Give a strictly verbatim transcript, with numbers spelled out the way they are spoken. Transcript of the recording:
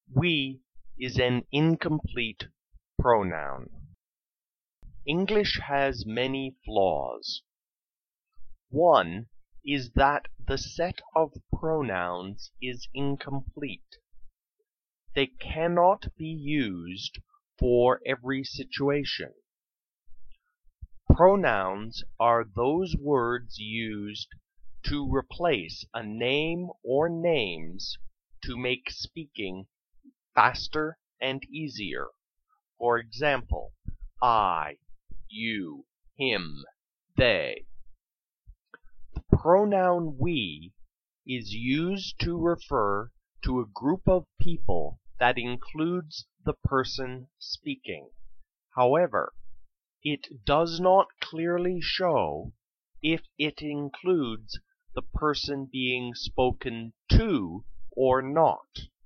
We is an incomplete pronoun. English has many flaws. One is that the set of pronouns is incomplete. They cannot be used for every situation. Pronouns are those words used to replace a name or names to make speaking faster and easier. For example, I, you, him, they. The pronoun we is used to refer to a group of people that includes the person speaking. However, it does not clearly show if it includes the person being spoken to or not.